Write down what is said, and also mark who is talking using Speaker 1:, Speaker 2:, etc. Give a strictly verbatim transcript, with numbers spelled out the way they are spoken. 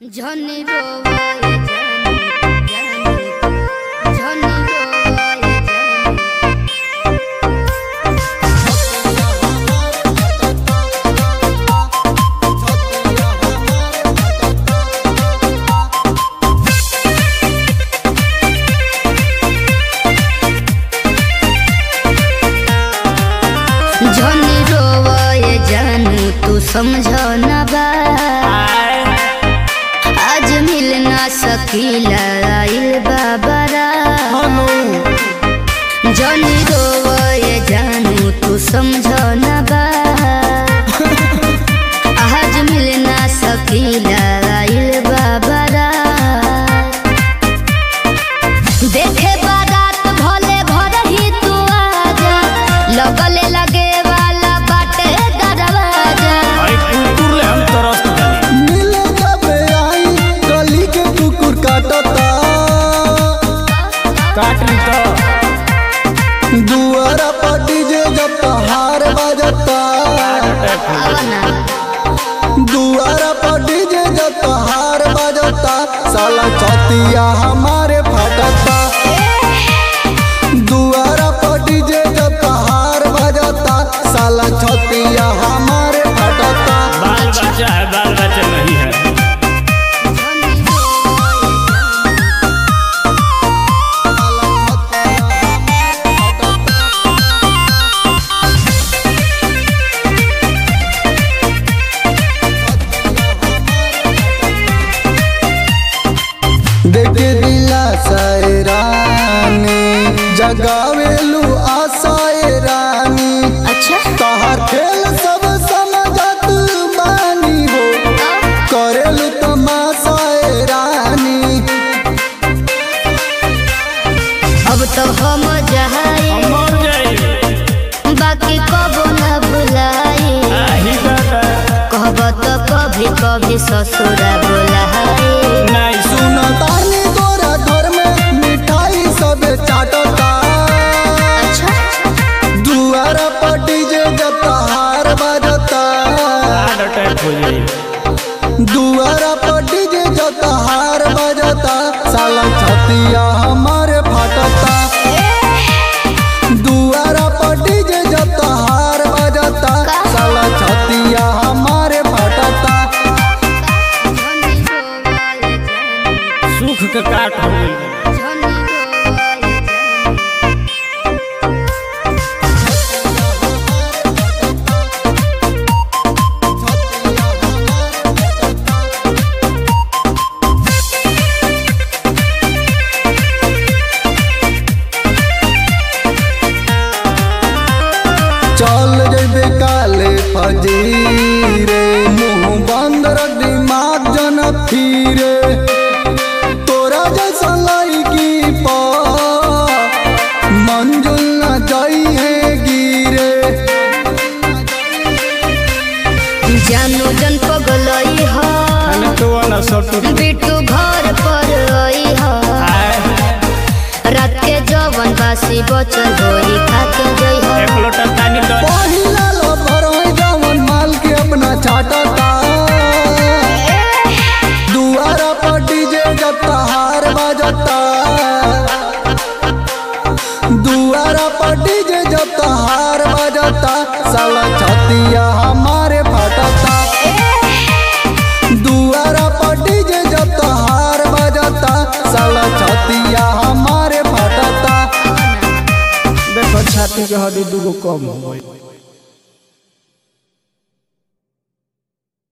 Speaker 1: झनी रोवाए जानी जानी झनी रोवाए जानी झनी रोवाए जानू तू समझो ना बा आज मिलना सकीला आइल बाबरा जनी रोवे जानू तू समझो ना बा आज मिलना सकीला आइल बाबरा देखे बारात भले घर ही तू आजा लगले लगे वाला बाटे दरवाजा
Speaker 2: काटली तो दुआरा पटी जे जब तहार बजता दुआरा पटी जे जब तहार बजता साला छतिया हमारे फटता दुआरा पटी जे जब तहार बजता साला छतिया हमारे फटता।
Speaker 3: बाल बच्चा है, बाल बच्चा नहीं है।
Speaker 2: देखे दिला सैरानी जगावेलू आशाए रानी
Speaker 1: अच्छा
Speaker 2: तहार खेल सब समझत बानी हो करेलू तमाशाए रानी
Speaker 1: अब तो हम जाए
Speaker 3: मर जाए
Speaker 1: बाकी कबो न भुलाए
Speaker 3: आही बात
Speaker 1: कहब तो कभी कभी ससुरा बुलाए
Speaker 3: नहीं
Speaker 2: सुन तानी तोरा घर में मिठाई सब चाटता
Speaker 1: अच्छा
Speaker 2: दुआरा पटी जे जब तहार बजता
Speaker 3: हार्ट अटैक हो जाए।
Speaker 2: दुआरा पटी जे जब तहार बजता साला छतिया हमारे फटता दुआरा पटी जे जब तहार बजता साला छतिया हमारे फटता।
Speaker 3: सुख के काट हो गई।
Speaker 2: चल जैबे काले फजीरे मुंह बंद रख दिमाग जन फिरे तोरा जैसा लड़की पा मंजुल न जाई है गिरे
Speaker 1: जानू जन पगलई हो
Speaker 3: तो वाला सब
Speaker 1: बिट्टू घर पर आई हो रात के जवन बासी बचल होई खाके जई हो
Speaker 3: एक लोटा पानी दो।
Speaker 2: पहिला लो भरोई जवन माल के अपना छाटता दुआरा पटी जे जब तहार बजता दुआरा पटी जे जब तहार बजता साला छतिया हमारे फटता दुआरा पटी जे जब तहार बजता साला छतिया हमारे फटता।
Speaker 3: देखो छाती के हड्डी दूगो कम हो गई।